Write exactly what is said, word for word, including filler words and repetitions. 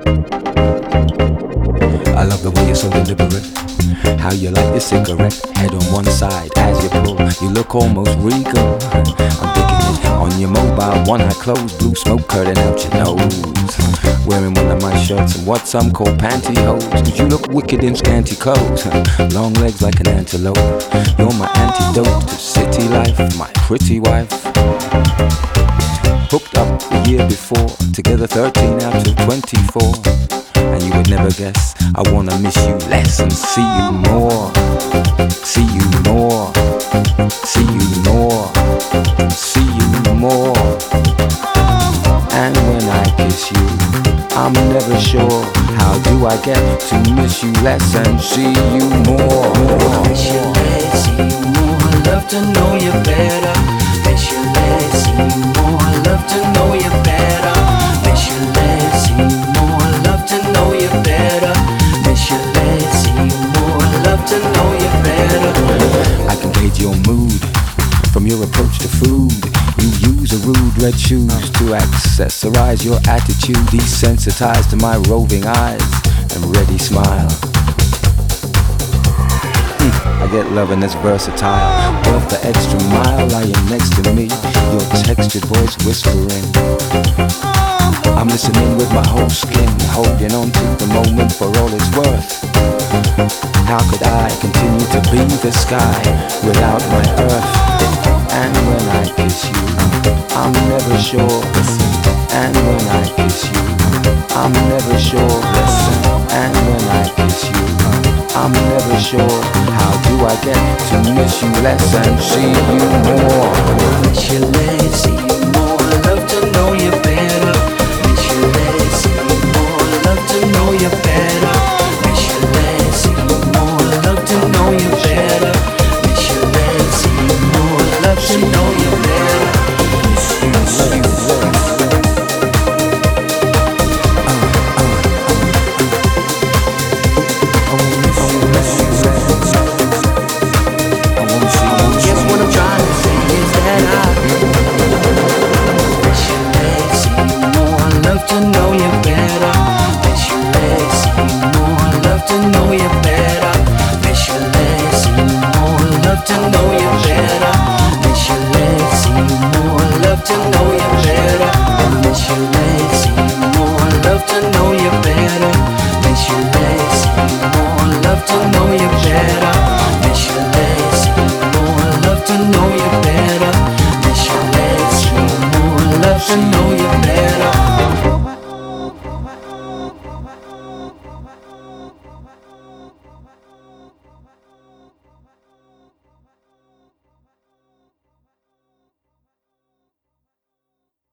I love the way you're so deliberate. How you light your cigarette, head on one side as you pull. You look almost regal. I'm digging it. On your mobile, one eye closed, blue smoke curtain out your nose. Wearing one of my shirts and what some call pantyhose. Cause you look wicked in scanty clothes. Long legs like an antelope. You're my antidote to city life, my pretty wife. Hooked up the year before, together thirteen out of twenty-four. And you would never guess, I wanna miss you less and see you more. See you more. See you more. See you more. And when I kiss you, I'm never sure. How do I get to miss you less and see you more? Miss you less, see you more. I love to know you better. Miss you less, see you more. I love to know you better. Miss you less, see you more. I love to know you better. Miss you less, see you more. I love to know you better. I can gauge your mood from your approach to food. You use a rude red shoes to accessorize your attitude. Desensitized to my roving eyes and ready smile. Mm, I get loving that's versatile, worth the extra mile. Lying next to me, your textured voice whispering. I'm listening with my whole skin, holding on to the moment for all it's worth. How could I continue to be the sky without my earth? And when I kiss you, I'm never sure. And when I kiss you, I'm never sure. And when I kiss you, I'm never sure. How do I get to miss you less and see you more? Miss you less, see you more. I love to know you better. Miss you less, see you more. I love to know you better. Miss you less, see you more. I love to know you better. Miss you less, see you more. I love to know you better. Miss you less. To know you better, miss you less, see you more. I love to know you better, miss you less, see you more. I love to know you better, miss you less, see you more. I love to know you better, miss you less.